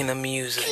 Kina Music.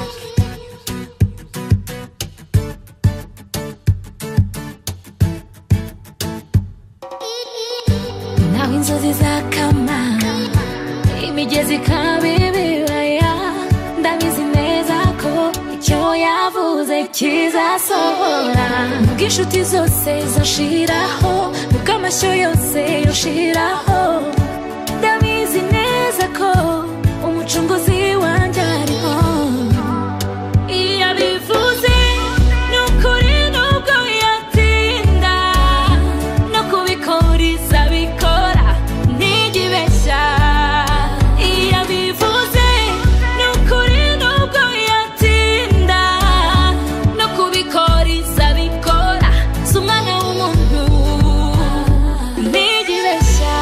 Naho inzozi zakama imigezi kabibibaya ndabizi neza ko icyo yavuze kizasohora nubwo inshuti zose zoshiraho nubwo amashyo yose yoshiraho ndabizi neza ko umucunguzi wanjye ariho iyo abivuze nukuri nubwo yatinda no kubikora izabikora ntigibeshya iyo abivuze nukuri nubwo yatinda no kubikora izabikora si umwana w'umuntu ntigibeshya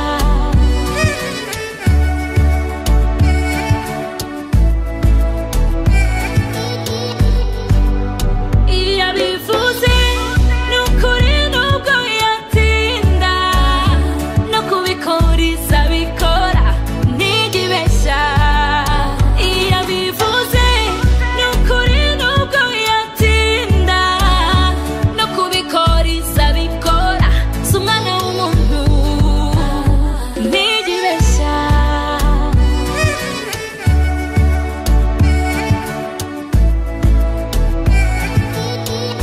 iyo abivuze nukuri nubwo yatinda no kubikora izabikora ntigibeshya iyo abivuze nukuri nubwo yatinda no kubikora izabikora si umwana w'umuntu ntigibeshya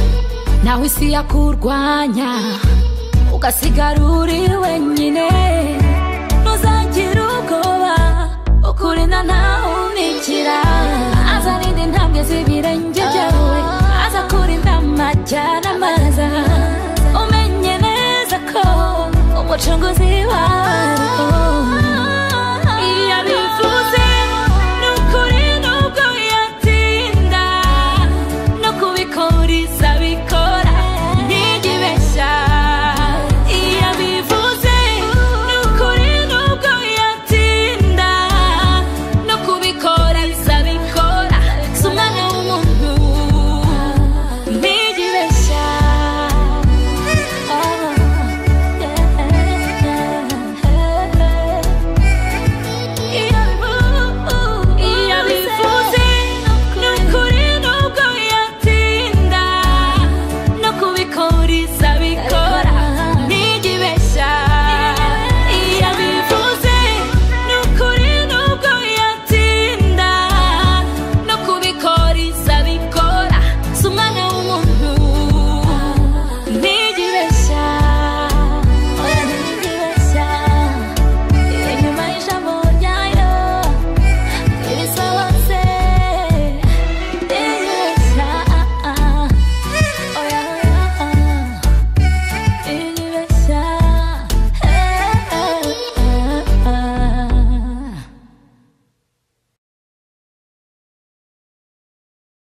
naho isi yakurwanya ugasigara uri wenyine